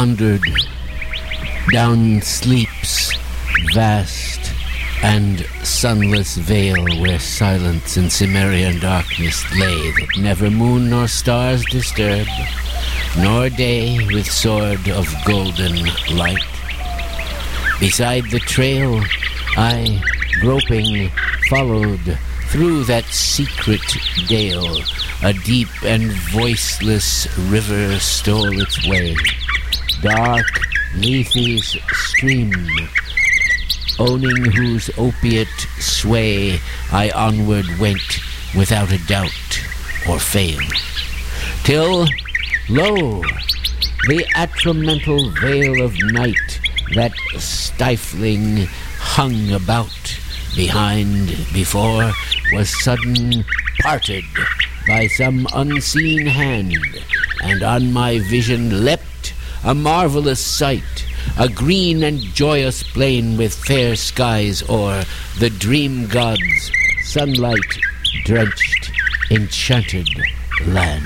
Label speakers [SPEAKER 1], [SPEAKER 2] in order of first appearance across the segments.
[SPEAKER 1] wandered down sleep's vast and sunless vale where silence and Cimmerian darkness lay that never moon nor stars disturbed, nor day with sword of golden light. Beside the trail I, groping, followed through that secret dale. A deep and voiceless river stole its way. Dark Lethe's stream, owning whose opiate sway I onward went without a doubt or fail. Till, lo, the atramental veil of night that stifling hung about behind before was sudden parted by some unseen hand, and on my vision leapt a marvelous sight, a green and joyous plain with fair skies o'er, the dream god's sunlight-drenched, enchanted land.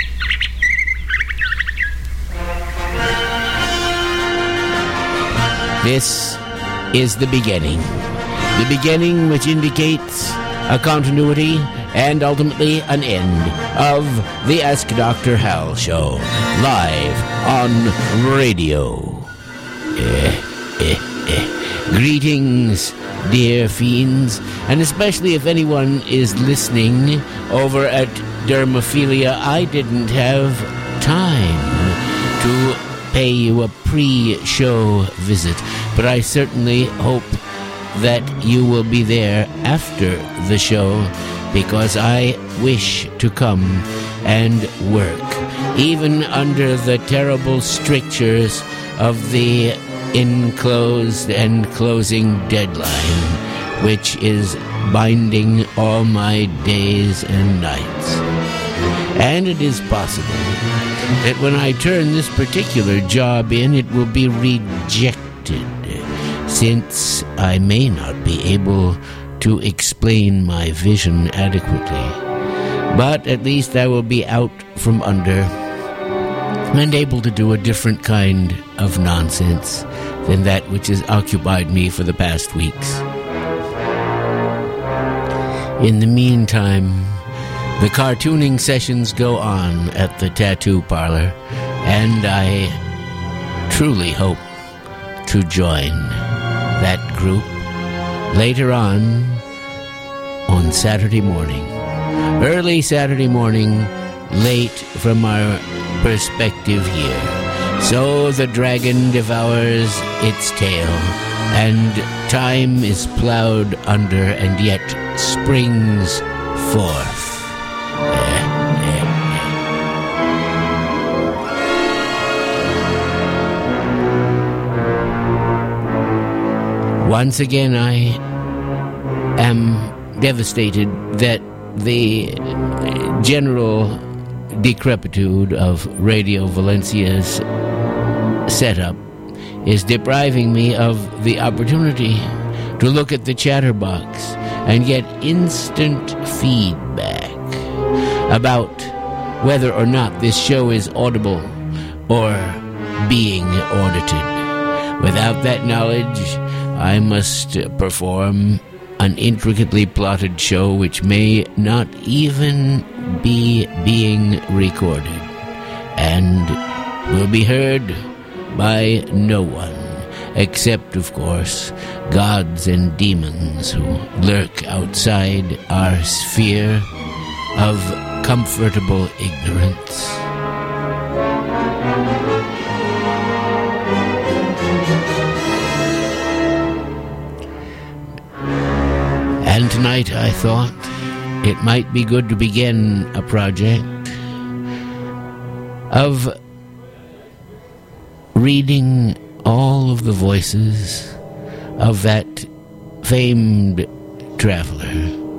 [SPEAKER 1] This is the beginning which indicates a continuity and ultimately an end of the Ask Dr. Hal show, live on radio. Greetings, dear fiends, and especially if anyone is listening over at Dermophilia. I didn't have time to pay you a pre-show visit, but I certainly hope that you will be there after the show, because I wish to come and work, even under the terrible strictures of the enclosed and closing deadline, which is binding all my days and nights. And it is possible that when I turn this particular job in, it will be rejected, since I may not be able to explain my vision adequately. But at least I will be out from under and able to do a different kind of nonsense than that which has occupied me for the past weeks. In the meantime, the cartooning sessions go on at the tattoo parlor, and I truly hope to join that group later on Saturday morning. Early Saturday morning, late from our perspective here. So the dragon devours its tail, and time is plowed under and yet springs forth. Once again, I am devastated that the general decrepitude of Radio Valencia's setup is depriving me of the opportunity to look at the chatterbox and get instant feedback about whether or not this show is audible or being audited. Without that knowledge, I must perform an intricately plotted show which may not even be being recorded and will be heard by no one, except, of course, gods and demons who lurk outside our sphere of comfortable ignorance. And tonight I thought it might be good to begin a project of reading all of the voices of that famed traveler,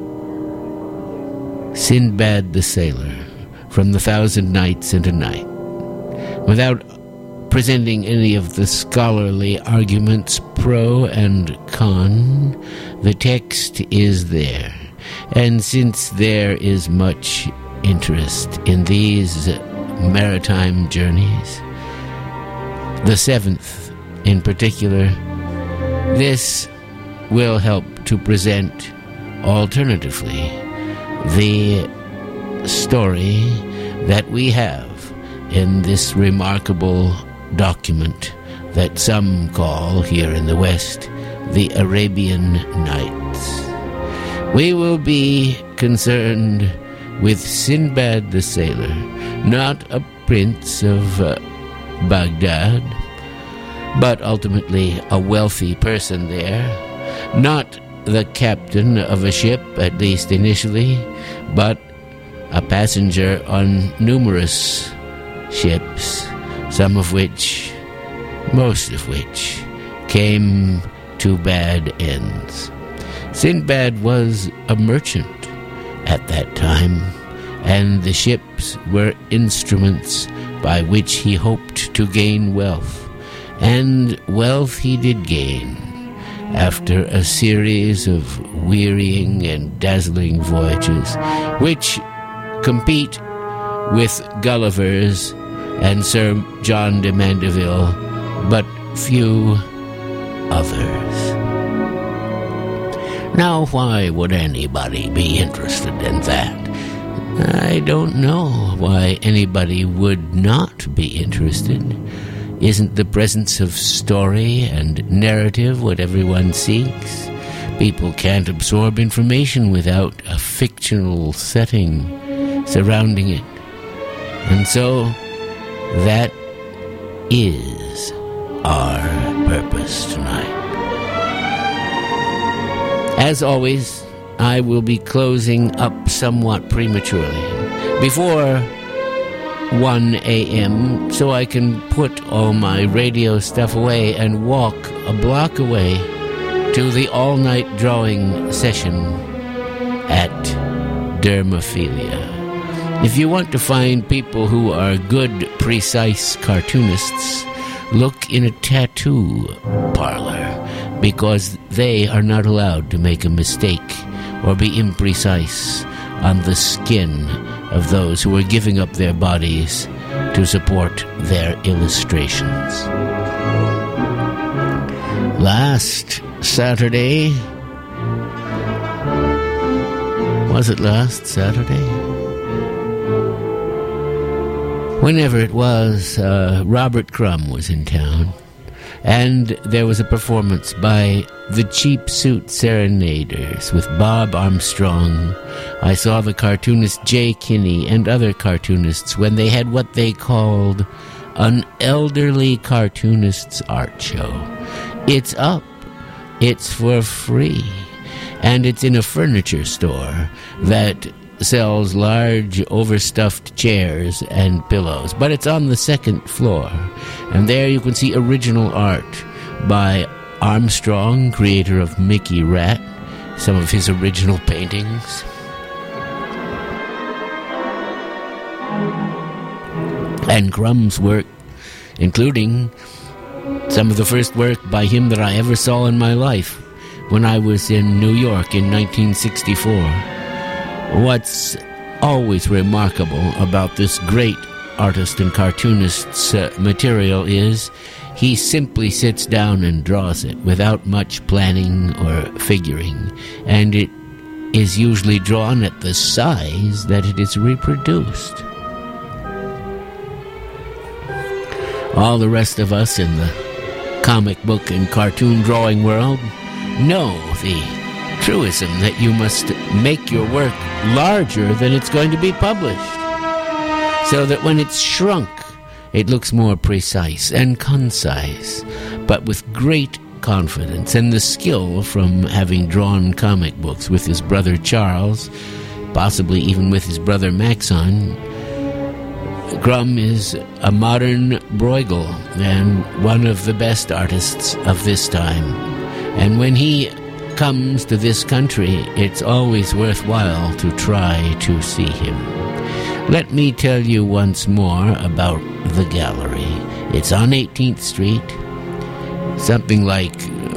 [SPEAKER 1] Sinbad the Sailor, from The Thousand Nights and a Night, without presenting any of the scholarly arguments pro and con. The text is there, and since there is much interest in these maritime journeys, the 7th in particular, this will help to present alternatively the story that we have in this remarkable document that some call here in the West the Arabian Nights. We will be concerned with Sinbad the Sailor, not a prince of Baghdad, but ultimately a wealthy person there, not the captain of a ship, at least initially, but a passenger on numerous ships, most of which came to bad ends. Sinbad was a merchant at that time, and the ships were instruments by which he hoped to gain wealth. And wealth he did gain after a series of wearying and dazzling voyages, which compete with Gulliver's and Sir John de Mandeville, but few others. Now, why would anybody be interested in that? I don't know why anybody would not be interested. Isn't the presence of story and narrative what everyone seeks? People can't absorb information without a fictional setting surrounding it. And so, that is our purpose tonight. As always, I will be closing up somewhat prematurely, before 1 a.m., so I can put all my radio stuff away and walk a block away to the all-night drawing session at Dermophilia. If you want to find people who are good, precise cartoonists, look in a tattoo parlor, because they are not allowed to make a mistake or be imprecise on the skin of those who are giving up their bodies to support their illustrations. Last Saturday, was it last Saturday? Whenever it was, Robert Crumb was in town, and there was a performance by the Cheap Suit Serenaders with Bob Armstrong. I saw the cartoonist Jay Kinney and other cartoonists when they had what they called an elderly cartoonist's art show. It's up. It's for free. And it's in a furniture store that sells large overstuffed chairs and pillows. But it's on the 2nd floor. And there you can see original art by Armstrong, creator of Mickey Rat, some of his original paintings. And Crumb's work, including some of the first work by him that I ever saw in my life when I was in New York in 1964. What's always remarkable about this great artist and cartoonist's material is he simply sits down and draws it without much planning or figuring, and it is usually drawn at the size that it is reproduced. All the rest of us in the comic book and cartoon drawing world know the truism that you must make your work larger than it's going to be published, so that when it's shrunk, it looks more precise and concise, but with great confidence and the skill from having drawn comic books with his brother Charles, possibly even with his brother Maxon. Crumb is a modern Bruegel and one of the best artists of this time. And when he comes to this country, it's always worthwhile to try to see him. Let me tell you once more about the gallery. It's on 18th Street. Something like...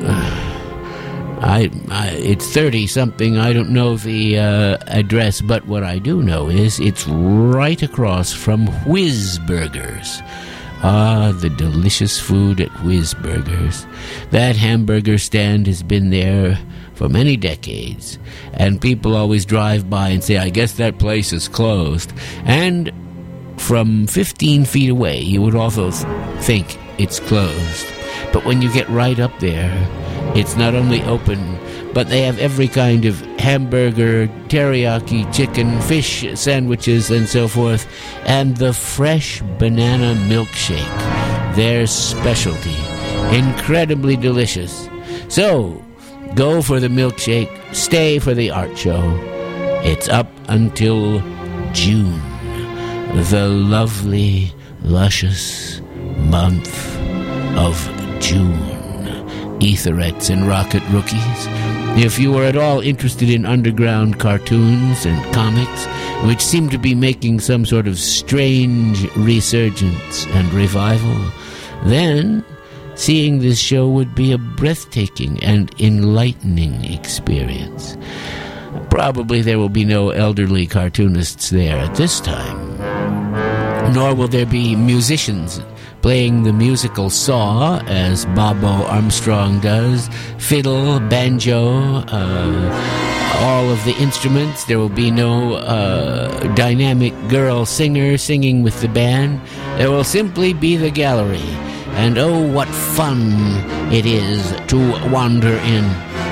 [SPEAKER 1] it's 30-something. I don't know the address, but what I do know is it's right across from Whiz Burgers, Ah, the delicious food at Whiz Burgers. That hamburger stand has been there for many decades, and people always drive by and say, I guess that place is closed. And from 15 feet away, you would also think it's closed. But when you get right up there, it's not only open, but they have every kind of hamburger, teriyaki, chicken, fish sandwiches, and so forth. And the fresh banana milkshake, their specialty. Incredibly delicious. So, go for the milkshake, stay for the art show. It's up until June, the lovely, luscious month of June. Etherettes and rocket rookies. If you are at all interested in underground cartoons and comics, which seem to be making some sort of strange resurgence and revival, then seeing this show would be a breathtaking and enlightening experience. Probably there will be no elderly cartoonists there at this time, nor will there be musicians playing the musical saw, as Bobo Armstrong does, fiddle, banjo, all of the instruments. There will be no dynamic girl singer singing with the band. There will simply be the gallery. And oh, what fun it is to wander in.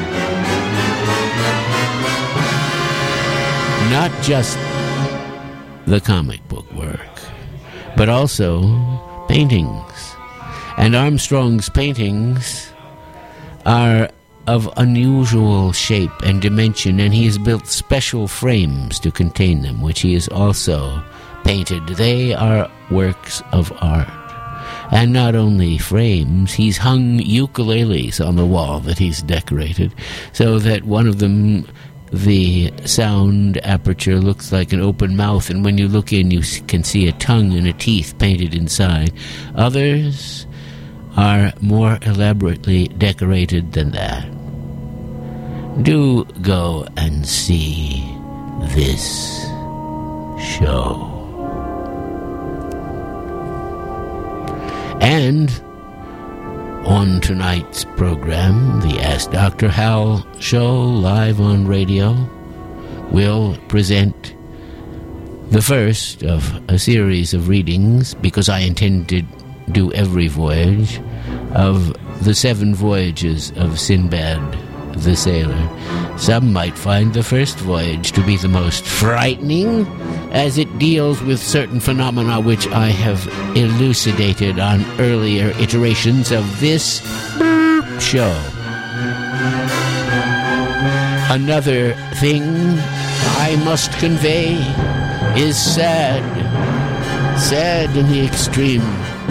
[SPEAKER 1] Not just the comic book work, but also paintings. And Armstrong's paintings are of unusual shape and dimension, and he has built special frames to contain them, which he has also painted. They are works of art. And not only frames, he's hung ukuleles on the wall that he's decorated, so that one of them, the sound aperture, looks like an open mouth, and when you look in, you can see a tongue and a teeth painted inside. Others are more elaborately decorated than that. Do go and see this show. And on tonight's program, the Ask Dr. Hal show, live on radio, will present the first of a series of readings, because I intend to do every voyage, of the 7 voyages of Sinbad the Sailor. Some might find the first voyage to be the most frightening, as it deals with certain phenomena which I have elucidated on earlier iterations of this show. Another thing I must convey is sad in the extreme.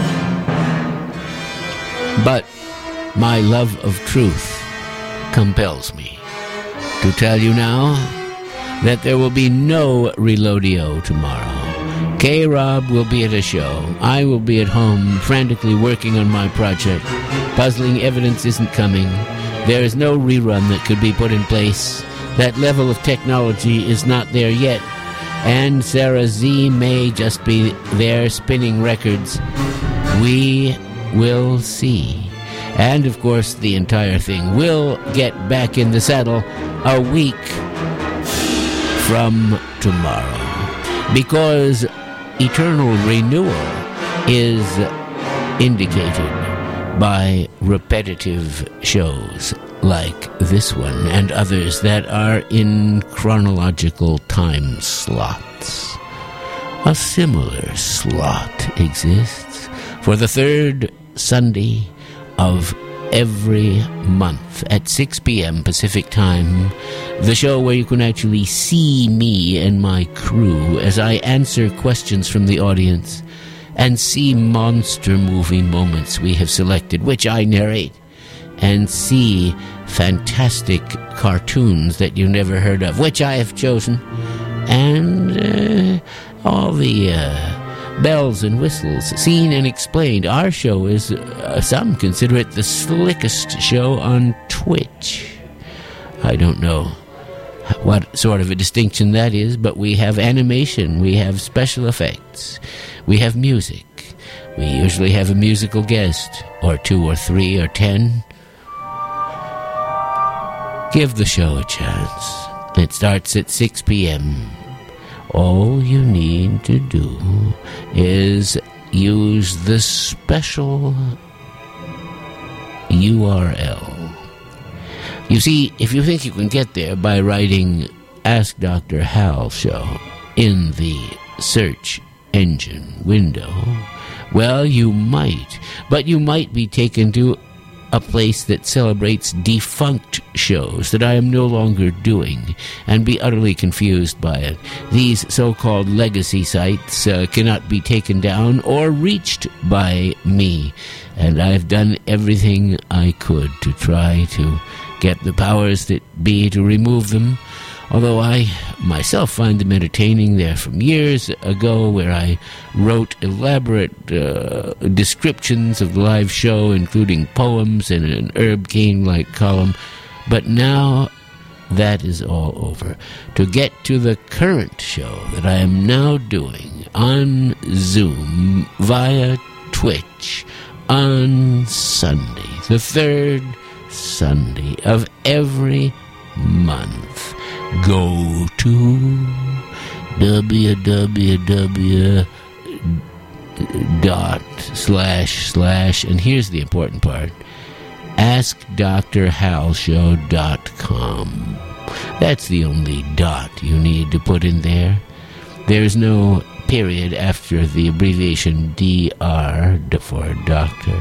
[SPEAKER 1] But my love of truth compels me to tell you now that there will be no Reloadio tomorrow. K-Rob will be at a show. I will be at home frantically working on my project. Puzzling evidence isn't coming. There is no rerun that could be put in place. That level of technology is not there yet. And Sarah Z may just be there spinning records. We will see. And, of course, the entire thing will get back in the saddle a week from tomorrow, because eternal renewal is indicated by repetitive shows like this one and others that are in chronological time slots. A similar slot exists for the third Sunday of every month at 6 p.m. Pacific Time, the show where you can actually see me and my crew as I answer questions from the audience and see monster movie moments we have selected, which I narrate, and see fantastic cartoons that you never heard of, which I have chosen, and all the bells and whistles, seen and explained. Our show is, some consider it the slickest show on Twitch. I don't know what sort of a distinction that is, but we have animation, we have special effects, we have music, We usually have a musical guest, or 2 or 3 or 10. Give the show a chance. It starts at 6 p.m. All you need to do is use the special URL. You see, if you think you can get there by writing Ask Dr. Hal Show in the search engine window, well, you might. But you might be taken to a place that celebrates defunct shows that I am no longer doing and be utterly confused by it. These so-called legacy sites cannot be taken down or reached by me, and I've done everything I could to try to get the powers that be to remove them, although I myself find them entertaining. They're from years ago, where I wrote elaborate descriptions of the live show, including poems and an Herb Caen-like column. But now that is all over. To get to the current show that I am now doing on Zoom via Twitch on Sunday, the third Sunday of every month, go to www./ and here's the important part, AskDrHalShow.com. That's the only dot you need to put in there. There's no period after the abbreviation DR for doctor.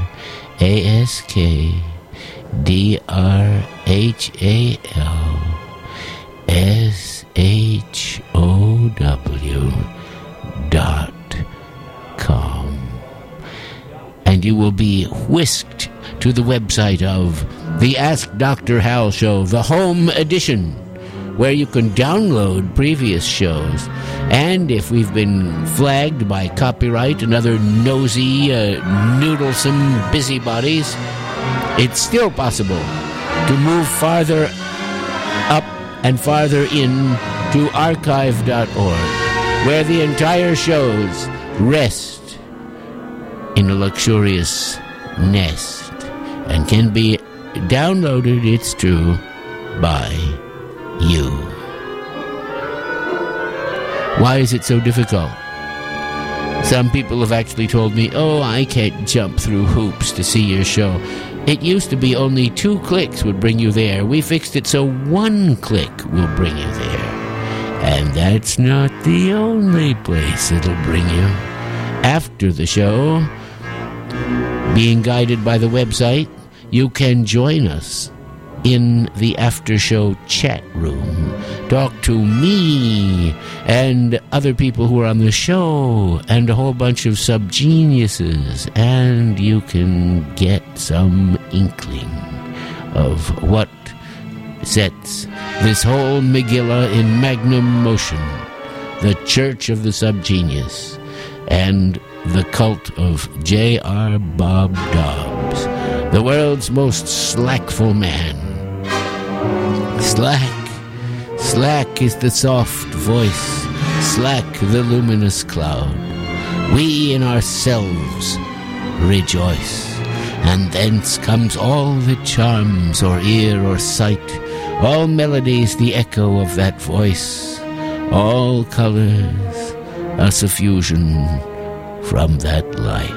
[SPEAKER 1] AskDrHalShow.com. And you will be whisked to the website of the Ask Dr. Hal Show, the home edition, where you can download previous shows. And if we've been flagged by copyright and other nosy, noodlesome busybodies, it's still possible to move farther up and farther in to archive.org, where the entire shows rest in a luxurious nest and can be downloaded, it's true, by you. Why is it so difficult? Some people have actually told me, oh, I can't jump through hoops to see your show. It used to be only 2 clicks would bring you there. We fixed it so 1 click will bring you there. And that's not the only place it'll bring you. After the show, being guided by the website, you can join us in the after show chat room. Talk to me and other people who are on the show and a whole bunch of sub-geniuses, and you can get some inkling of what sets this whole Megillah in magnum motion, the Church of the Subgenius and the cult of J.R. Bob Dobbs, the world's most slackful man. Slack is the soft voice, slack the luminous cloud. We in ourselves rejoice, and thence comes all the charms or ear or sight, all melodies the echo of that voice, all colors a suffusion from that light.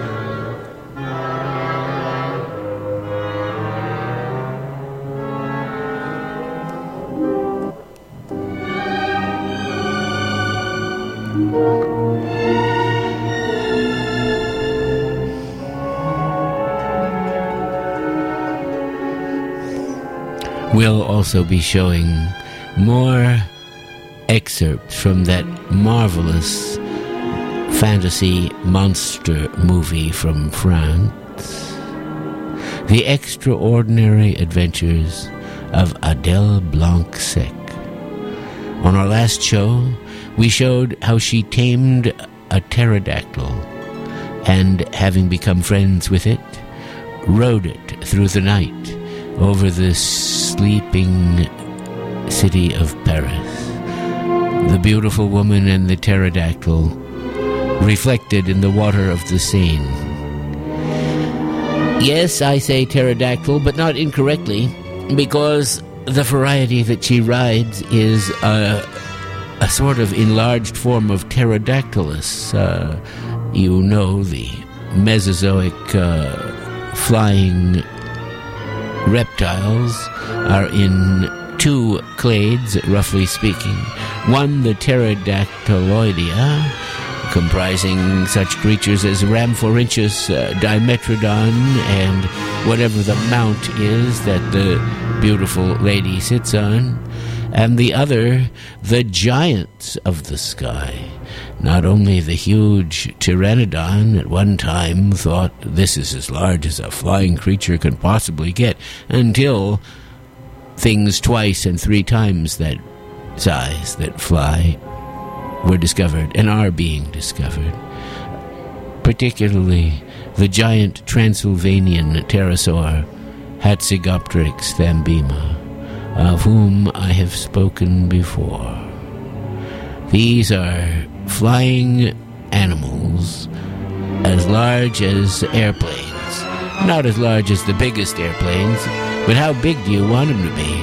[SPEAKER 1] We'll also be showing more excerpts from that marvelous fantasy monster movie from France, The Extraordinary Adventures of Adele Blanc-Sec. On our last show, we showed how she tamed a pterodactyl and, having become friends with it, rode it through the night over the sleeping city of Paris. The beautiful woman and the pterodactyl reflected in the water of the Seine. Yes, I say pterodactyl, but not incorrectly, because the variety that she rides is a sort of enlarged form of Pterodactylus. You know, the Mesozoic flying reptiles are in two clades, roughly speaking. One, the Pterodactyloidea, comprising such creatures as Rhamphorhynchus, Dimetrodon, and whatever the mount is that the beautiful lady sits on. And the other, the giants of the sky. Not only the huge Pteranodon at one time thought this is as large as a flying creature can possibly get, until things twice and three times that size that fly were discovered and are being discovered. Particularly the giant Transylvanian pterosaur, Hatzegopteryx thambema, of whom I have spoken before. These are flying animals as large as airplanes. Not as large as the biggest airplanes, but how big do you want them to be?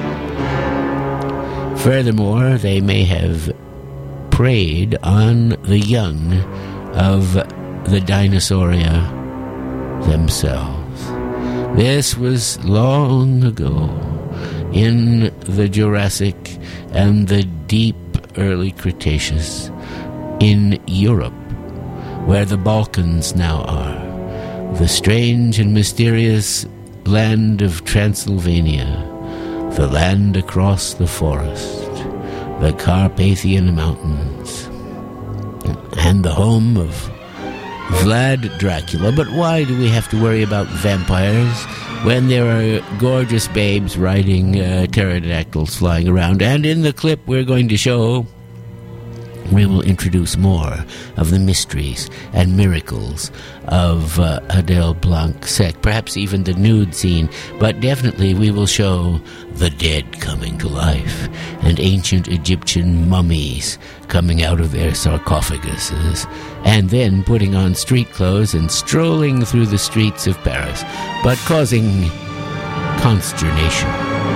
[SPEAKER 1] Furthermore, they may have preyed on the young of the Dinosauria themselves. This was long ago, in the Jurassic and the deep early Cretaceous, in Europe, where the Balkans now are, the strange and mysterious land of Transylvania, the land across the forest, the Carpathian Mountains, and the home of Vlad Dracula. But why do we have to worry about vampires when there are gorgeous babes riding pterodactyls flying around? And in the clip we're going to show, we will introduce more of the mysteries and miracles of Adele Blanc-Sec, perhaps even the nude scene, but definitely we will show the dead coming to life and ancient Egyptian mummies coming out of their sarcophaguses and then putting on street clothes and strolling through the streets of Paris, but causing consternation.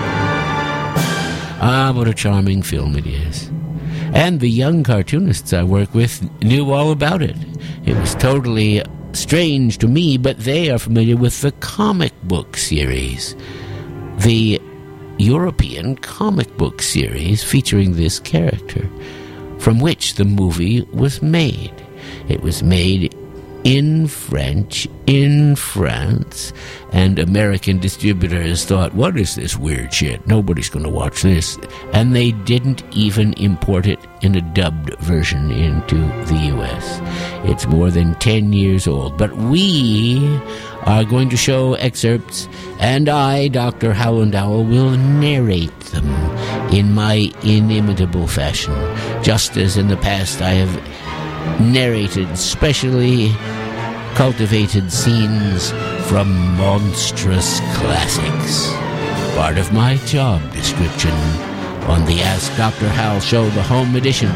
[SPEAKER 1] Ah, what a charming film it is. And the young cartoonists I work with knew all about it. It was totally strange to me, but they are familiar with the comic book series. The European comic book series featuring this character, from which the movie was made. It was made in French, in France, and American distributors thought, what is this weird shit? Nobody's going to watch this. And they didn't even import it in a dubbed version into the U.S. It's more than 10 years old. But we are going to show excerpts, and I, Dr. Howland Owl, will narrate them in my inimitable fashion, just as in the past I have narrated specially cultivated scenes from monstrous classics. Part of my job description on the Ask Dr. Hal show, the home edition.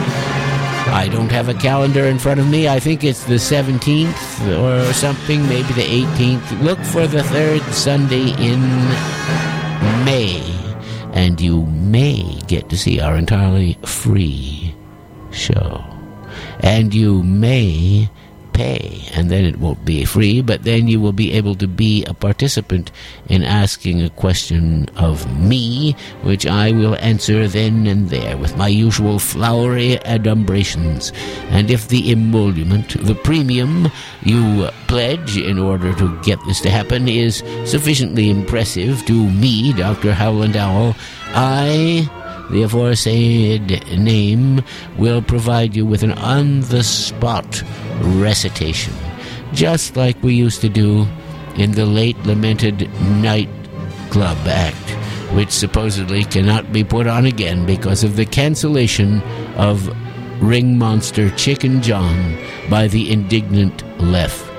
[SPEAKER 1] I don't have a calendar in front of me. I think it's the 17th or something, maybe the 18th. Look for the third Sunday in May, and you may get to see our entirely free show. And you may pay, and then it won't be free, but then you will be able to be a participant in asking a question of me, which I will answer then and there with my usual flowery adumbrations. And if the emolument, the premium you pledge in order to get this to happen, is sufficiently impressive to me, Dr. Howland Owl, I, the aforesaid name, will provide you with an on-the-spot recitation, just like we used to do in the late lamented Nightclub Act, which supposedly cannot be put on again because of the cancellation of Ring Monster Chicken John by the indignant left.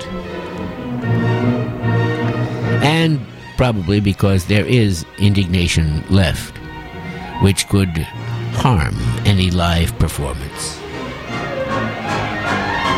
[SPEAKER 1] And probably because there is indignation left, which could harm any live performance.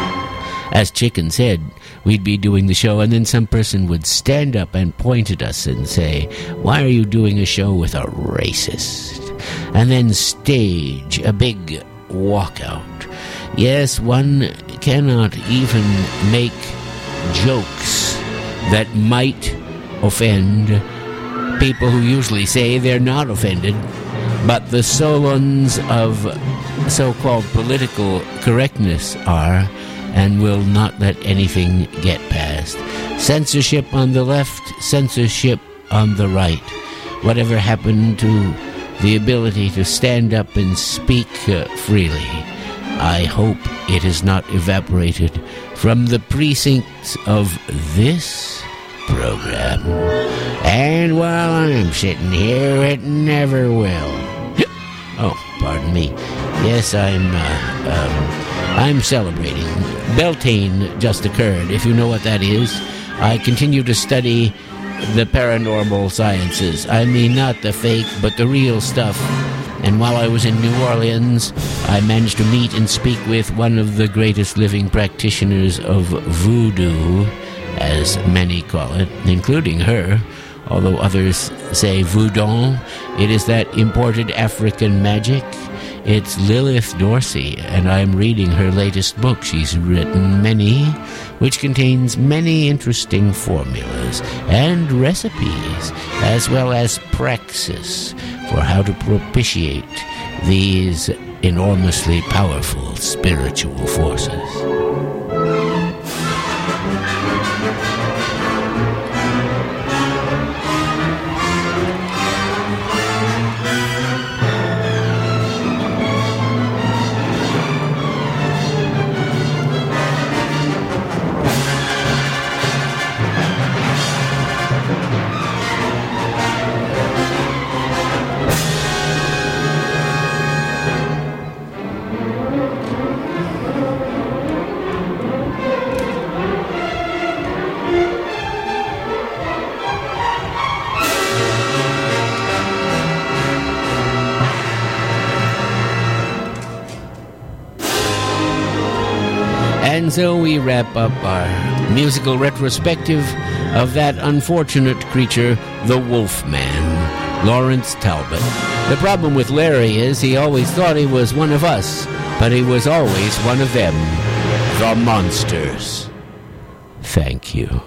[SPEAKER 1] as Chicken said, we'd be doing the show, and then some person would stand up and point at us and say, "Why are you doing a show with a racist?" And then stage a big walkout. Yes, one cannot even make jokes that might offend people who usually say they're not offended, but the Solons of so-called political correctness are, and will not let anything get past. Censorship on the left, censorship on the right. Whatever happened to the ability to stand up and speak freely? I hope it has not evaporated from the precincts of this program. And while I'm sitting here, it never will. Oh, pardon me. Yes, I'm celebrating. Beltane just occurred, if you know what that is. I continue to study the paranormal sciences. I mean, not the fake, but the real stuff. And while I was in New Orleans, I managed to meet and speak with one of the greatest living practitioners of voodoo, as many call it, including her, although others say voodoo. It is that imported African magic. It's Lilith Dorsey, and I'm reading her latest book. She's written many, which contains many interesting formulas and recipes, as well as praxis for how to propitiate these enormously powerful spiritual forces. And so we wrap up our musical retrospective of that unfortunate creature, the Wolfman, Lawrence Talbot. The problem with Larry is he always thought he was one of us, but he was always one of them, the monsters. Thank you.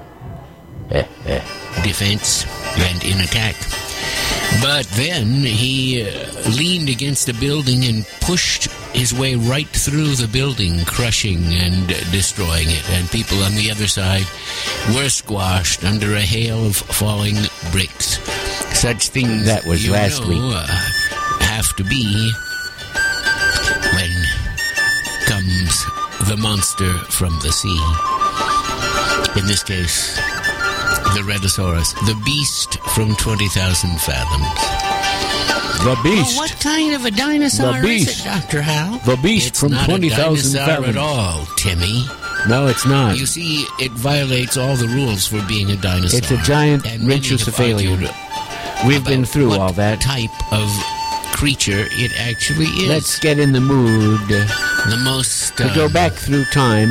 [SPEAKER 1] Defense and in attack. But then he leaned against a building and pushed his way right through the building, crushing and destroying it. And people on the other side were squashed under a hail of falling bricks. Such things that was last week have to be when comes the monster from the sea. In this case, the Redosaurus, the beast from 20,000 fathoms.
[SPEAKER 2] The beast.
[SPEAKER 1] Oh, what kind of a dinosaur is it, Dr. Hal?
[SPEAKER 2] The beast from 20,000 fathoms.
[SPEAKER 1] It's not a dinosaur at all, Timmy.
[SPEAKER 2] No, it's not.
[SPEAKER 1] You see, it violates all the rules for being a dinosaur.
[SPEAKER 2] It's a giant rhynchocephalian. We've been through all that.
[SPEAKER 1] Type of creature it actually is.
[SPEAKER 2] Let's get in the mood.
[SPEAKER 1] The most...
[SPEAKER 2] to go back through time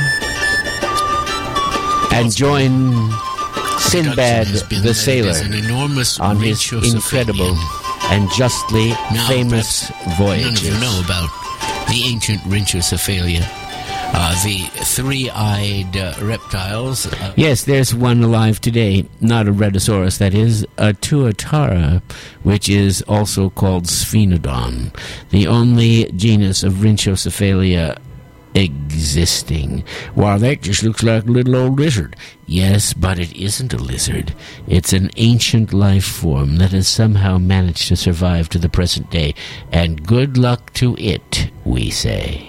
[SPEAKER 2] and join Sinbad the Sailor on his incredible and justly famous voyages.
[SPEAKER 1] None of you know about the ancient Rhynchocephalia, the three-eyed reptiles.
[SPEAKER 2] Yes, there's one alive today, not a Redosaurus, that is, a Tuatara, which is also called Sphenodon, the only genus of Rhynchocephalia existing. Wow, that just looks like a little old lizard. Yes, but it isn't a lizard. It's an ancient life form that has somehow managed to survive to the present day. And good luck to it, we say.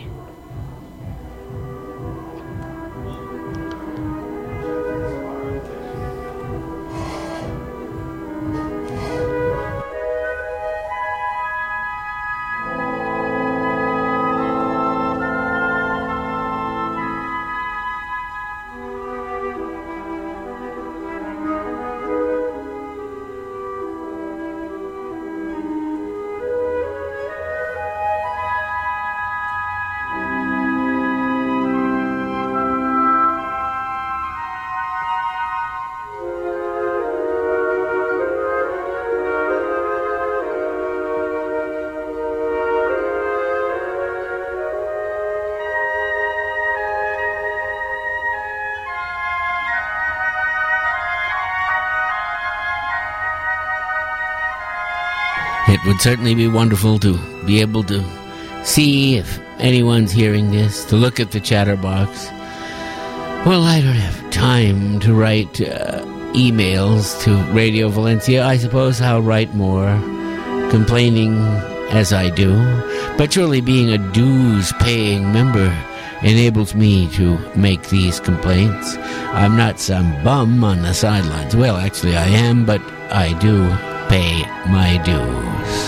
[SPEAKER 1] It would certainly be wonderful to be able to see if anyone's hearing this, to look at the chatterbox. Well, I don't have time to write emails to Radio Valencia. I suppose I'll write more, complaining as I do. But surely being a dues-paying member enables me to make these complaints. I'm not some bum on the sidelines. Well, actually I am, but I do pay my dues.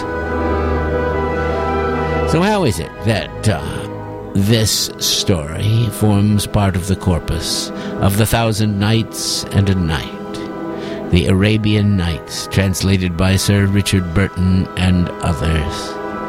[SPEAKER 1] So how is it that this story forms part of the corpus of The 1,000 Nights and a Night, the Arabian Nights, translated by Sir Richard Burton and others?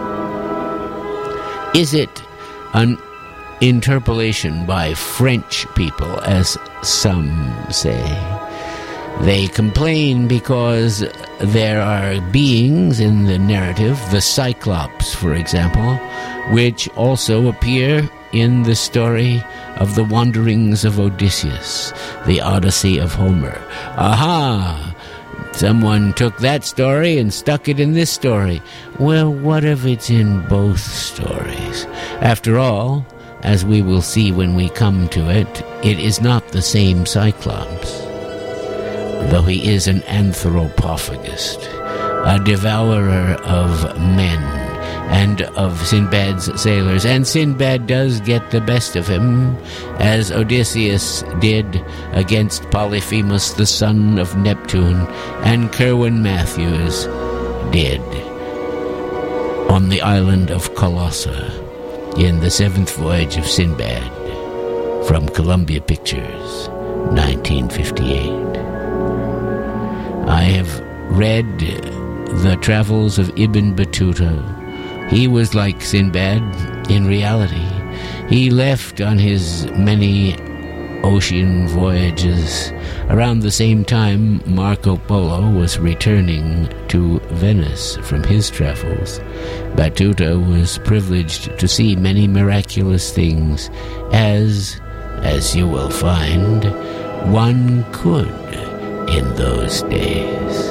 [SPEAKER 1] Is it an interpolation by French people, as some say? They complain because there are beings in the narrative, the Cyclops, for example, which also appear in the story of the wanderings of Odysseus, the Odyssey of Homer. Aha! Someone took that story and stuck it in this story. Well, what if it's in both stories? After all, as we will see when we come to it, it is not the same Cyclops, though he is an anthropophagist, a devourer of men and of Sinbad's sailors. And Sinbad does get the best of him, as Odysseus did against Polyphemus, the son of Neptune, and Kerwin Matthews did on the island of Colossa in The Seventh Voyage of Sinbad from Columbia Pictures, 1958. I have read the travels of Ibn Battuta. He was like Sinbad in reality. He left on his many ocean voyages around the same time Marco Polo was returning to Venice from his travels. Battuta was privileged to see many miraculous things, as you will find, one could in those days.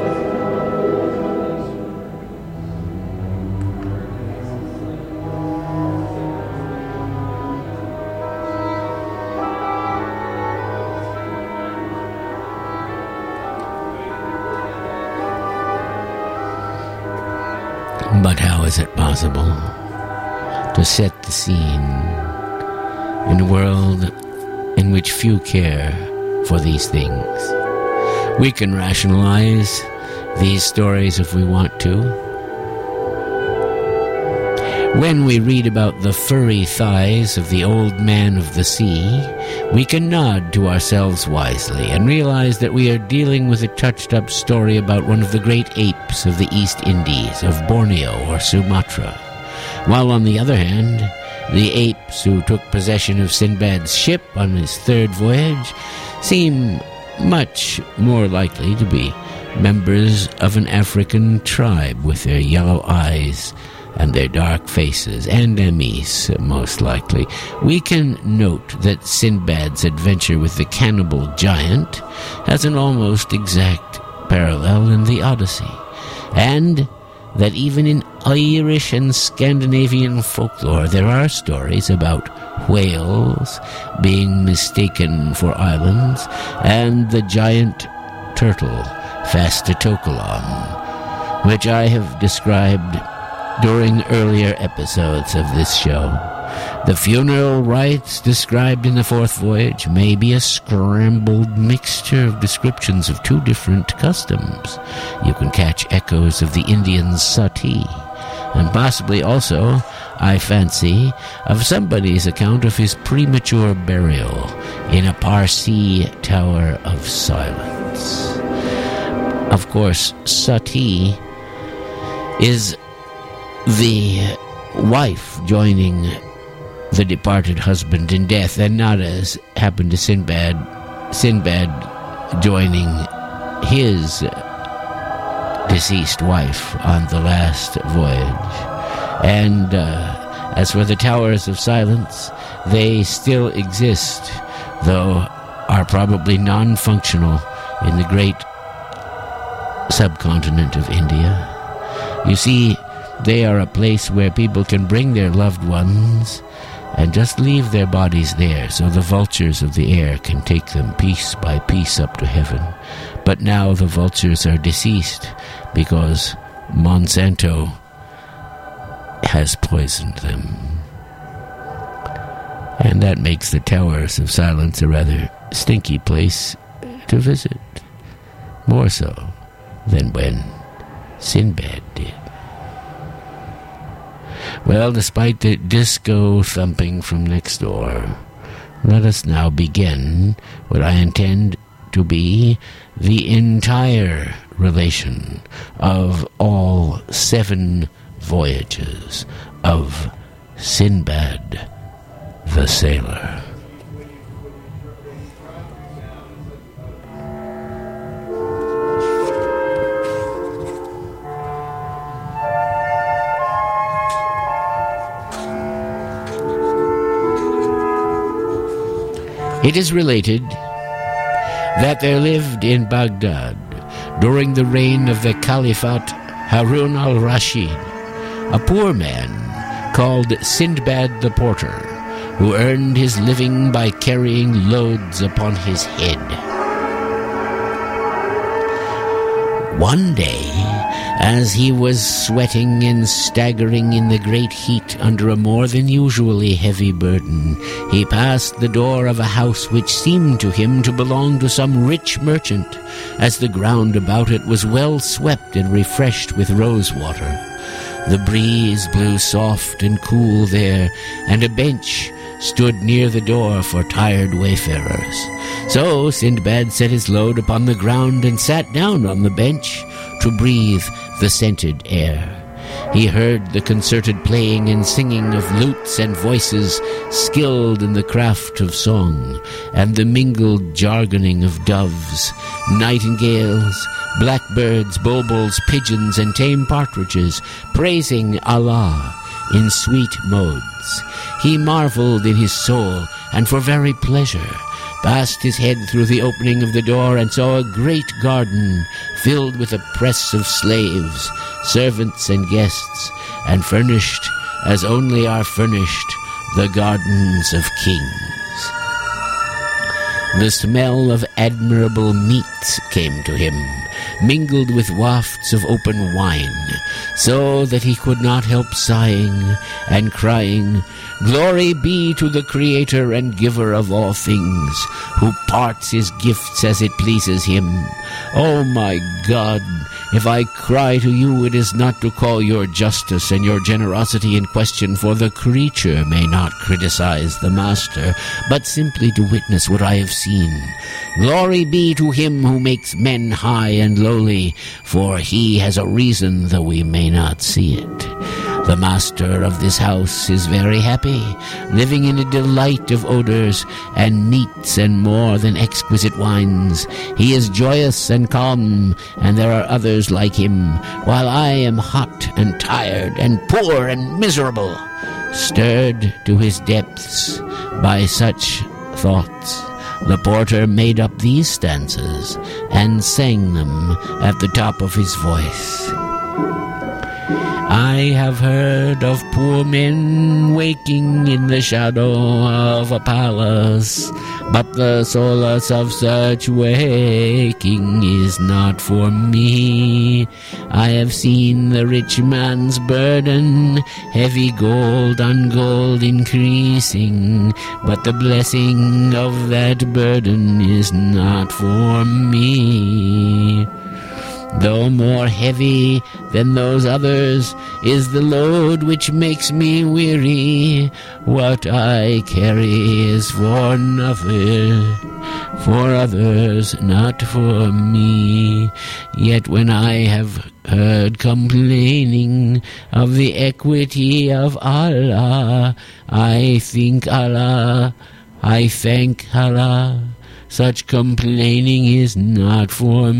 [SPEAKER 1] But how is it possible to set the scene in a world in which few care for these things? We can rationalize these stories if we want to. When we read about the furry thighs of the old man of the sea, we can nod to ourselves wisely and realize that we are dealing with a touched-up story about one of the great apes of the East Indies, of Borneo or Sumatra. While on the other hand, the apes who took possession of Sinbad's ship on his third voyage seem much more likely to be members of an African tribe with their yellow eyes and their dark faces, and Amis, most likely. We can note that Sinbad's adventure with the cannibal giant has an almost exact parallel in the Odyssey, and that even in Irish and Scandinavian folklore there are stories about whales being mistaken for islands, and the giant turtle Phastatokalon, which I have described during earlier episodes of this show. The funeral rites described in the fourth voyage may be a scrambled mixture of descriptions of two different customs. You can catch echoes of the Indian sati, and possibly also, I fancy, of somebody's account of his premature burial in a Parsi tower of silence. Of course, sati is the wife joining the departed husband in death, and not as happened to Sinbad joining his deceased wife on the last voyage. And as for the Towers of Silence, they still exist, though are probably non-functional in the great subcontinent of India.
[SPEAKER 2] You see, they are a place where people can bring their loved ones and just leave their bodies there so the vultures of the air can take them piece by piece up to heaven. But now the vultures are deceased because Monsanto has poisoned them. And that makes the Towers of Silence a rather stinky place to visit. More so than when Sinbad did. Well, despite the disco thumping from next door, let us now begin what I intend to be the entire relation of all 7 voyages of Sinbad the Sailor. It is related that there lived in Baghdad, during the reign of the Caliphate Harun al-Rashid, a poor man called Sindbad the Porter, who earned his living by carrying loads upon his head. One day, as he was sweating and staggering in the great heat under a more than usually heavy burden, he passed the door of a house which seemed to him to belong to some rich merchant, as the ground about it was well swept and refreshed with rose water. The breeze blew soft and cool there, and a bench stood near the door for tired wayfarers. So Sindbad set his load upon the ground and sat down on the bench to breathe the scented air. He heard the concerted playing and singing of lutes and voices skilled in the craft of song, and the mingled jargoning of doves, nightingales, blackbirds, bulbuls, pigeons, and tame partridges, praising Allah in sweet modes. He marveled in his soul, and for very pleasure passed his head through the opening of the door and saw a great garden filled with a press of slaves, servants and guests, and furnished as only are furnished the gardens of kings. The smell of admirable meats came to him, mingled with wafts of open wine, so that he could not help sighing and crying, "Glory be to the Creator and Giver of all things, who parts his gifts as it pleases him. Oh my God, if I cry to you, it is not to call your justice and your generosity in question, for the creature may not criticize the master, but simply to witness what I have seen. Glory be to him who makes men high and lowly, for he has a reason, though we may not see it. The master of this house is very happy, living in a delight of odors and meats and more than exquisite wines. He is joyous and calm, and there are others like him, while I am hot and tired and poor and miserable." Stirred to his depths by such thoughts, the porter made up these stanzas and sang them at the top of his voice. I have heard of poor men waking in the shadow of a palace, but the solace of such waking is not for me. I have seen the rich man's burden, heavy gold on gold increasing, but the blessing of that burden is not for me. Though more heavy than those others is the load which makes me weary, what I carry is for others, not for me. Yet when I have heard complaining of the equity of Allah, I thank Allah. Such complaining is not for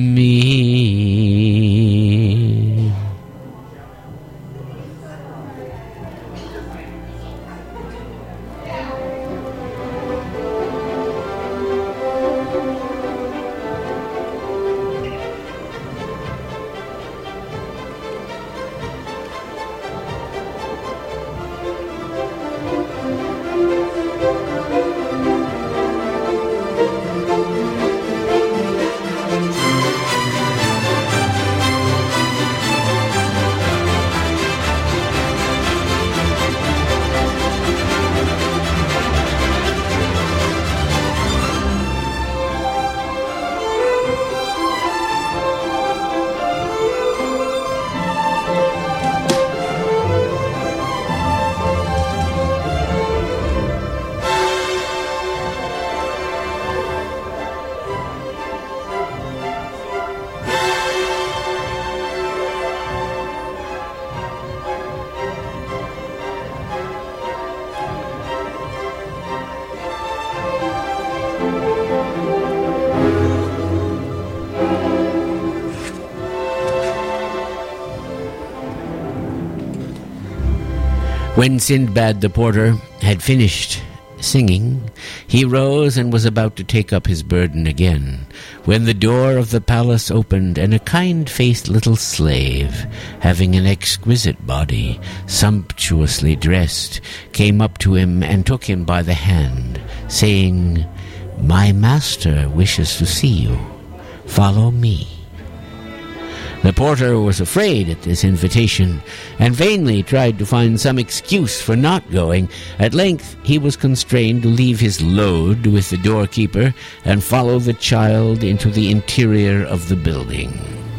[SPEAKER 2] me.
[SPEAKER 1] When Sindbad the porter had finished singing, he rose and was about to take up his burden again, when the door of the palace opened, and a kind-faced little slave, having an exquisite body, sumptuously dressed, came up to him and took him by the hand, saying, "My master wishes to see you. Follow me." The porter was afraid at this invitation, and vainly tried to find some excuse for not going. At length he was constrained to leave his load with the doorkeeper and follow the child into the interior of the building.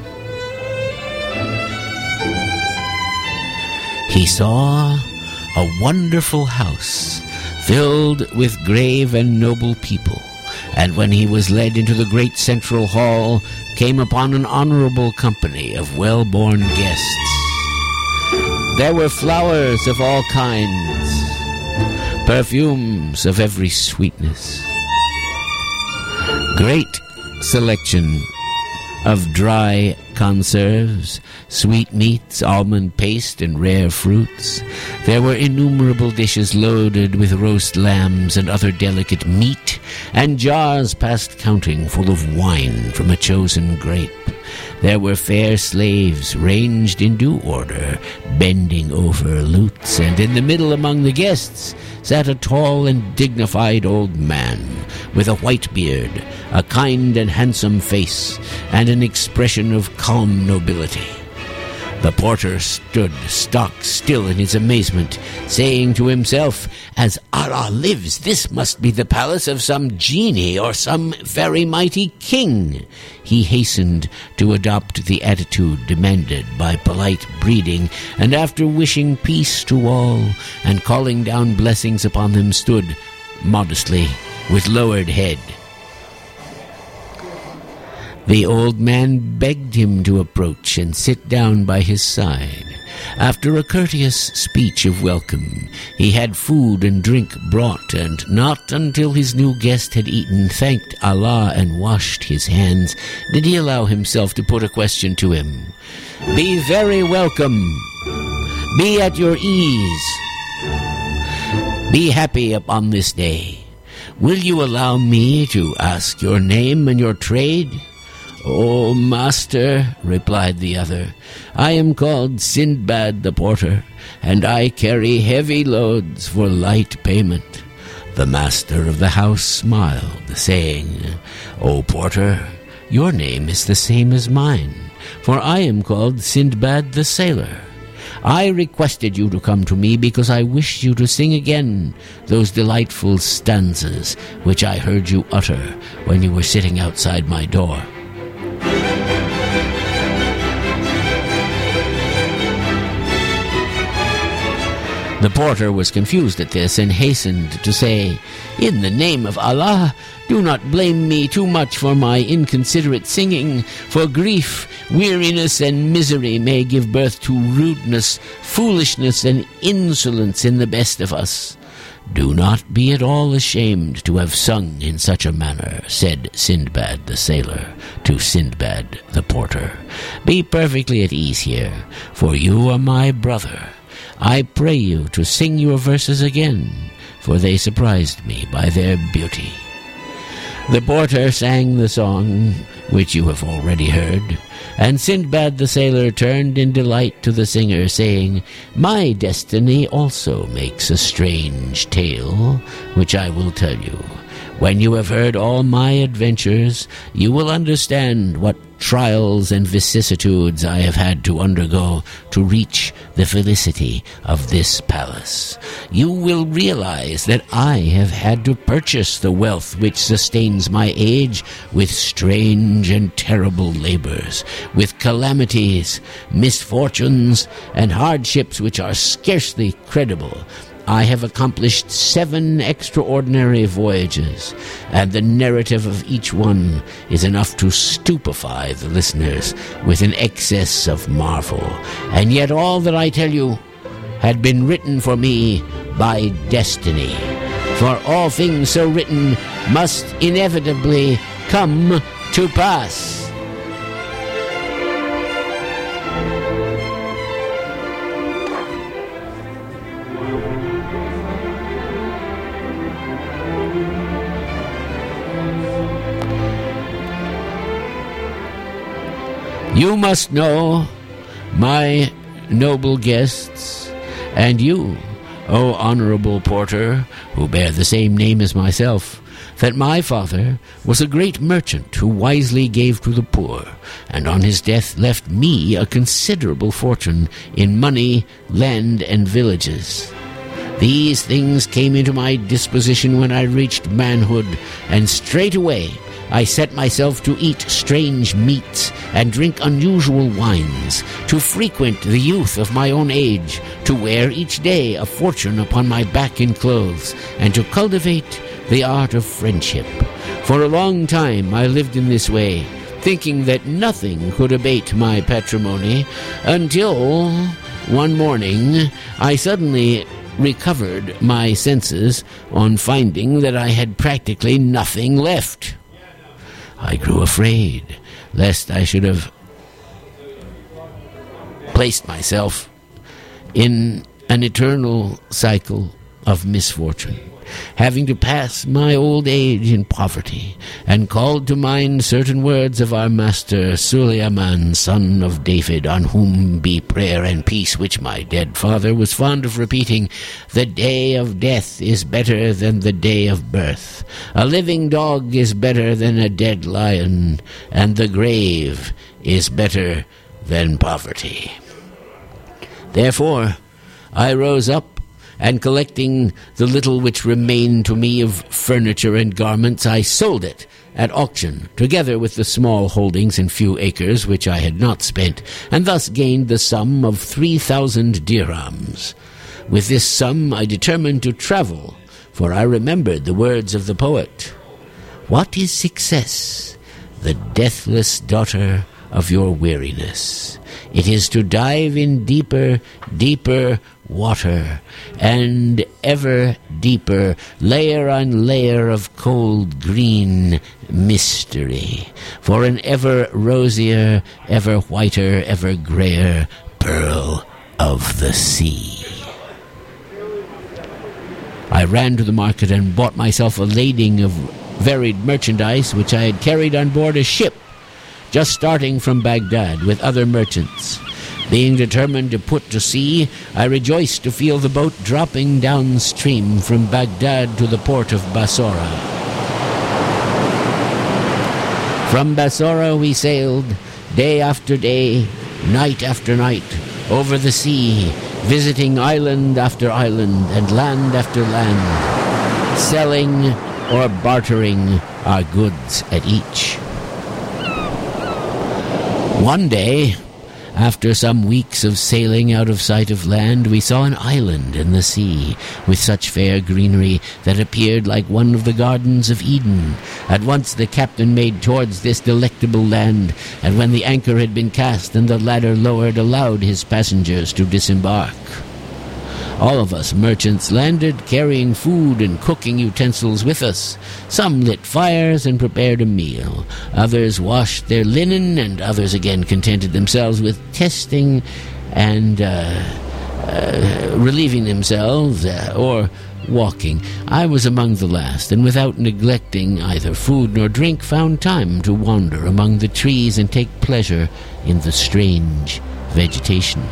[SPEAKER 1] He saw a wonderful house filled with grave and noble people, and when he was led into the great central hall, came upon an honorable company of well-born guests. There were flowers of all kinds, perfumes of every sweetness, great selection of dry conserves, sweetmeats, almond paste, and rare fruits. There were innumerable dishes loaded with roast lambs and other delicate meat, and jars past counting full of wine from a chosen grape. There were fair slaves ranged in due order, bending over lutes, and in the middle among the guests sat a tall and dignified old man with a white beard, a kind and handsome face, and an expression of calm nobility. The porter stood stock still in his amazement, saying to himself, "As Allah lives, this must be the palace of some genie or some very mighty king." He hastened to adopt the attitude demanded by polite breeding, and after wishing peace to all and calling down blessings upon them, stood modestly with lowered head. The old man begged him to approach and sit down by his side. After a courteous speech of welcome, he had food and drink brought, and not until his new guest had eaten, thanked Allah, and washed his hands, did he allow himself to put a question to him. "Be very welcome. Be at your ease. Be happy upon this day. Will you allow me to ask your name and your trade?" "Oh, master," replied the other, "I am called Sindbad the porter, and I carry heavy loads for light payment." The master of the house smiled, saying, "O porter, your name is the same as mine, for I am called Sindbad the sailor. I requested you to come to me because I wished you to sing again those delightful stanzas which I heard you utter when you were sitting outside my door." The porter was confused at this and hastened to say, "In the name of Allah, do not blame me too much for my inconsiderate singing, for grief, weariness, and misery may give birth to rudeness, foolishness, and insolence in the best of us." "Do not be at all ashamed to have sung in such a manner," said Sindbad the sailor to Sindbad the porter. "Be perfectly at ease here, for you are my brother. I pray you to sing your verses again, for they surprised me by their beauty." The porter sang the song which you have already heard, and Sindbad the sailor turned in delight to the singer, saying, "My destiny also makes a strange tale, which I will tell you. When you have heard all my adventures, you will understand what trials and vicissitudes I have had to undergo to reach the felicity of this palace. You will realize that I have had to purchase the wealth which sustains my age with strange and terrible labors, with calamities, misfortunes, and hardships which are scarcely credible. I have accomplished 7 extraordinary voyages, and the narrative of each one is enough to stupefy the listeners with an excess of marvel. And yet all that I tell you had been written for me by destiny, for all things so written must inevitably come to pass." You must know, my noble guests, and you, O honorable porter, who bear the same name as myself, that my father was a great merchant who wisely gave to the poor, and on his death left me a considerable fortune in money, land, and villages. These things came into my disposition when I reached manhood, and straightway I set myself to eat strange meats and drink unusual wines, to frequent the youth of my own age, to wear each day a fortune upon my back in clothes, and to cultivate the art of friendship. For a long time I lived in this way, thinking that nothing could abate my patrimony, until one morning I suddenly recovered my senses on finding that I had practically nothing left. I grew afraid lest I should have placed myself in an eternal cycle of misfortune, having to pass my old age in poverty, and called to mind certain words of our master Suleiman, son of David, on whom be prayer and peace, which my dead father was fond of repeating: "The day of death is better than the day of birth. A living dog is better than a dead lion, and the grave is better than poverty." Therefore I rose up, and collecting the little which remained to me of furniture and garments, I sold it at auction, together with the small holdings and few acres which I had not spent, and thus gained the sum of 3,000 dirhams. With this sum I determined to travel, for I remembered the words of the poet: "What is success? The deathless daughter of your weariness. It is to dive in deeper, deeper water, and ever deeper, layer on layer of cold green mystery, for an ever rosier, ever whiter, ever grayer pearl of the sea." I ran to the market and bought myself a lading of varied merchandise which I had carried on board a ship just starting from Baghdad with other merchants. Being determined to put to sea, I rejoiced to feel the boat dropping downstream from Baghdad to the port of Bassora. From Bassora we sailed, day after day, night after night, over the sea, visiting island after island and land after land, selling or bartering our goods at each. One day, after some weeks of sailing out of sight of land, we saw an island in the sea, with such fair greenery that appeared like one of the gardens of Eden. At once the captain made towards this delectable land, and when the anchor had been cast and the ladder lowered, allowed his passengers to disembark. All of us merchants landed, carrying food and cooking utensils with us. Some lit fires and prepared a meal. Others washed their linen, and others again contented themselves with testing and relieving themselves or walking. I was among the last, and without neglecting either food nor drink, found time to wander among the trees and take pleasure in the strange vegetation.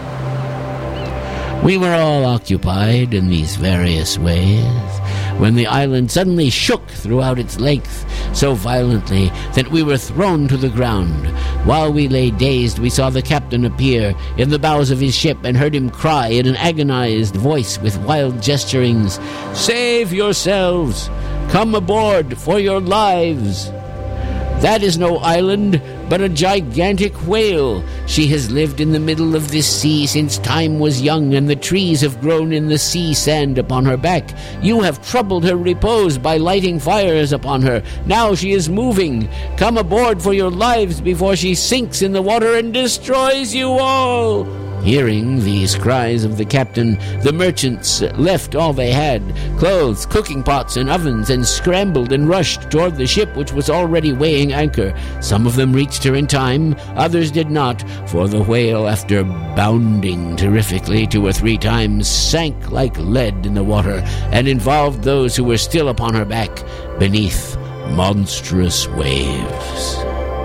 [SPEAKER 1] We were all occupied in these various ways, when the island suddenly shook throughout its length so violently that we were thrown to the ground. While we lay dazed, we saw the captain appear in the bows of his ship and heard him cry in an agonized voice with wild gesturings, "Save yourselves! Come aboard for your lives! That is no island, but a gigantic whale. She has lived in the middle of this sea since time was young, and the trees have grown in the sea sand upon her back. You have troubled her repose by lighting fires upon her. Now she is moving. Come aboard for your lives before she sinks in the water and destroys you all." Hearing these cries of the captain, the merchants left all they had, clothes, cooking pots, and ovens, and scrambled and rushed toward the ship which was already weighing anchor. Some of them reached her in time, others did not, for the whale, after bounding terrifically 2 or 3 times, sank like lead in the water, and involved those who were still upon her back beneath monstrous waves.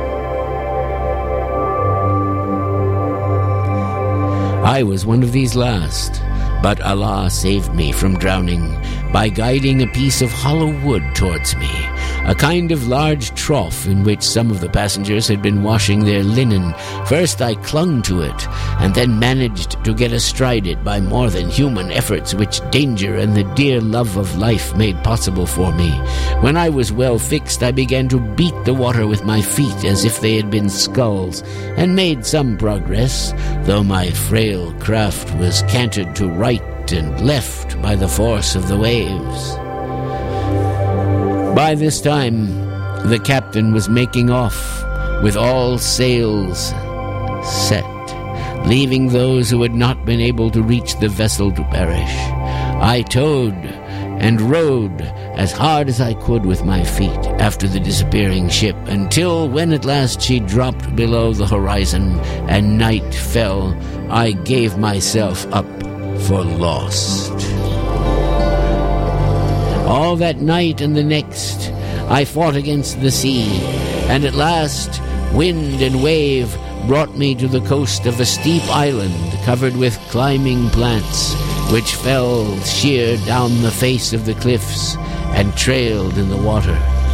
[SPEAKER 1] I was one of these last, but Allah saved me from drowning by guiding a piece of hollow wood towards me, a kind of large trough in which some of the passengers had been washing their linen. First I clung to it, and then managed to get astride it by more than human efforts which danger and the dear love of life made possible for me. When I was well fixed, I began to beat the water with my feet as if they had been sculls, and made some progress, though my frail craft was canted to right and left by the force of the waves. By this time, the captain was making off with all sails set, leaving those who had not been able to reach the vessel to perish. I towed and rowed as hard as I could with my feet after the disappearing ship, until when at last she dropped below the horizon and night fell, I gave myself up for lost. All that night and the next, I fought against the sea, and at last wind and wave brought me to the coast of a steep island covered with climbing plants, which fell sheer down the face of the cliffs and trailed in the water.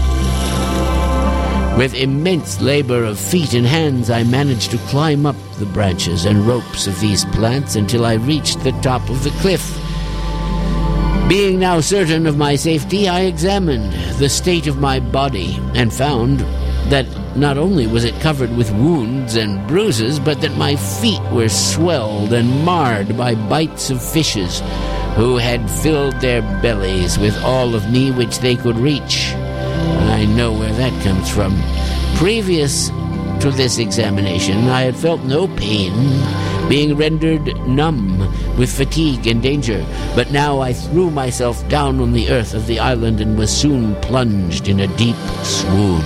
[SPEAKER 1] With immense labor of feet and hands, I managed to climb up the branches and ropes of these plants until I reached the top of the cliff. Being now certain of my safety, I examined the state of my body and found that not only was it covered with wounds and bruises, but that my feet were swelled and marred by bites of fishes, who had filled their bellies with all of me which they could reach. I know where that comes from. Previous to this examination, I had felt no pain, being rendered numb with fatigue and danger, but now I threw myself down on the earth of the island and was soon plunged in a deep swoon.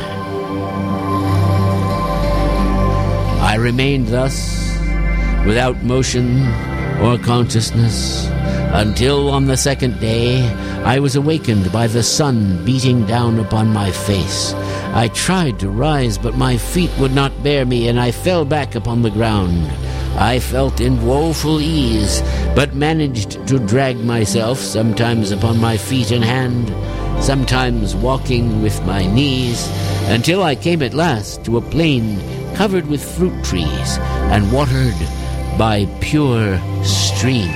[SPEAKER 1] I remained thus, without motion or consciousness, until on the 2nd day I was awakened by the sun beating down upon my face. I tried to rise, but my feet would not bear me, and I fell back upon the ground. I felt in woeful ease, but managed to drag myself, sometimes upon my feet and hand, sometimes walking with my knees, until I came at last to a plain covered with fruit trees and watered by pure streams.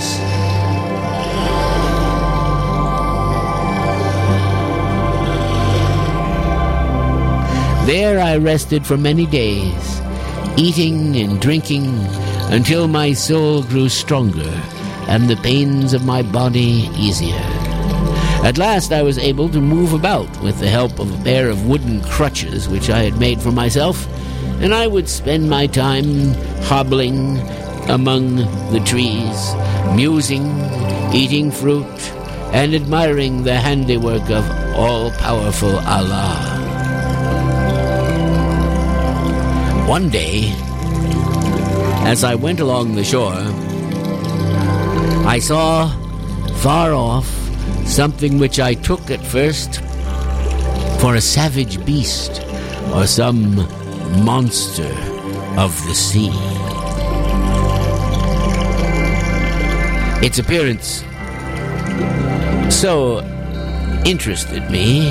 [SPEAKER 1] There I rested for many days, eating and drinking until my soul grew stronger and the pains of my body easier. At last I was able to move about with the help of a pair of wooden crutches which I had made for myself, and I would spend my time hobbling among the trees, musing, eating fruit, and admiring the handiwork of all-powerful Allah. One day, as I went along the shore, I saw far off something which I took at first for a savage beast or some monster of the sea. Its appearance so interested me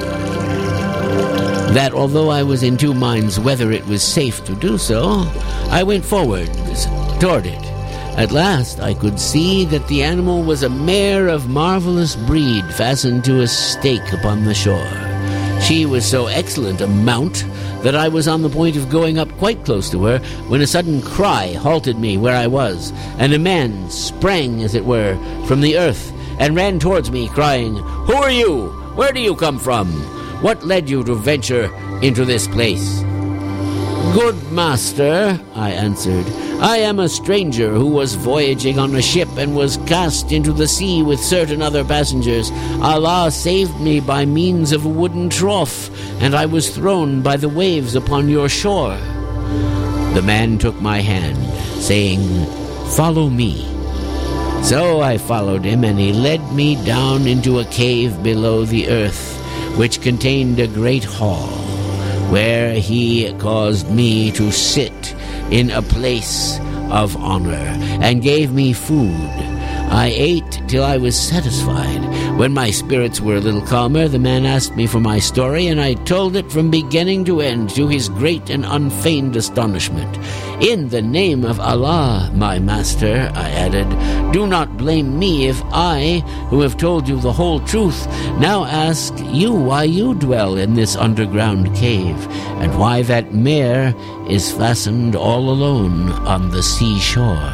[SPEAKER 1] that although I was in two minds whether it was safe to do so, I went forward toward it. At last I could see that the animal was a mare of marvelous breed fastened to a stake upon the shore. She was so excellent a mount that I was on the point of going up quite close to her when a sudden cry halted me where I was, and a man sprang, as it were, from the earth and ran towards me, crying, "Who are you? Where do you come from? What led you to venture into this place?" "Good master," I answered, I am a stranger who was voyaging on a ship and was cast into the sea with certain other passengers. Allah saved me by means of a wooden trough, and I was thrown by the waves upon your shore." The man took my hand, saying, "Follow me." So I followed him, and he led me down into a cave below the earth, which contained a great hall, where he caused me to sit in a place of honor, and gave me food. I ate till I was satisfied. When my spirits were a little calmer, the man asked me for my story, and I told it from beginning to end, to his great and unfeigned astonishment. "In the name of Allah, my master," I added, "do not blame me if I, who have told you the whole truth, now ask you why you dwell in this underground cave, and why that mare is fastened all alone on the seashore."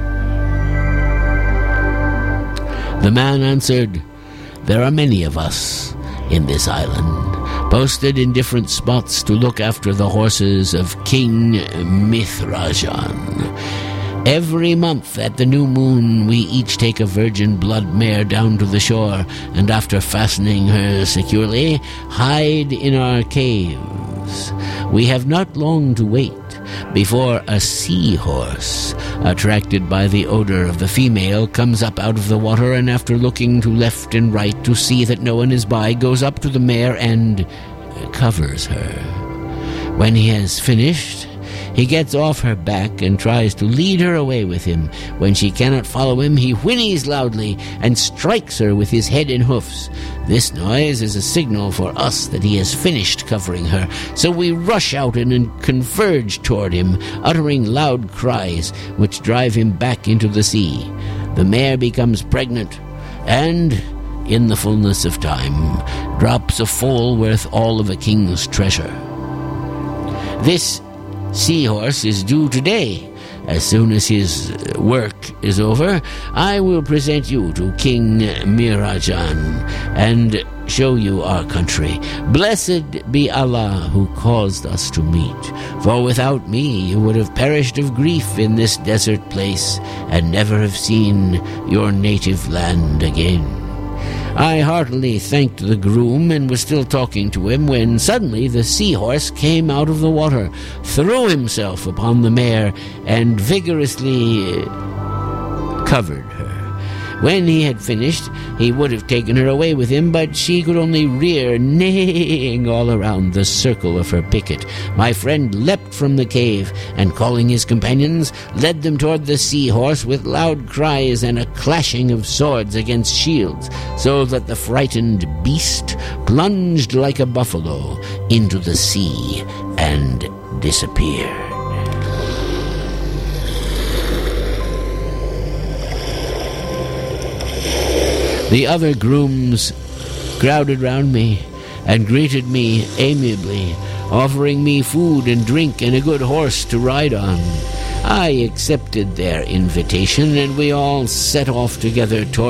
[SPEAKER 1] The man answered, "There are many of us in this island, posted in different spots to look after the horses of King Mithrajan. Every month at the new moon we each take a virgin blood mare down to the shore, and after fastening her securely, hide in our caves. We have not long to wait before a seahorse, attracted by the odor of the female, comes up out of the water, and after looking to left and right to see that no one is by, goes up to the mare and covers her. When he has finished, he gets off her back and tries to lead her away with him. When she cannot follow him, he whinnies loudly and strikes her with his head and hoofs. This noise is a signal for us that he has finished covering her, so we rush out and converge toward him, uttering loud cries, which drive him back into the sea. The mare becomes pregnant, and, in the fullness of time, drops a foal worth all of a king's treasure. This seahorse is due today. As soon as his work is over, I will present you to King Mithrajan and show you our country. Blessed be Allah who caused us to meet, for without me you would have perished of grief in this desert place and never have seen your native land again." I heartily thanked the groom and was still talking to him when suddenly the seahorse came out of the water, threw himself upon the mare, and vigorously covered her. When he had finished, he would have taken her away with him, but she could only rear, neighing all around the circle of her picket. My friend leapt from the cave, and calling his companions, led them toward the seahorse with loud cries and a clashing of swords against shields, so that the frightened beast plunged like a buffalo into the sea and disappeared. The other grooms crowded round me and greeted me amiably, offering me food and drink and a good horse to ride on. I accepted their invitation, and we all set off together toward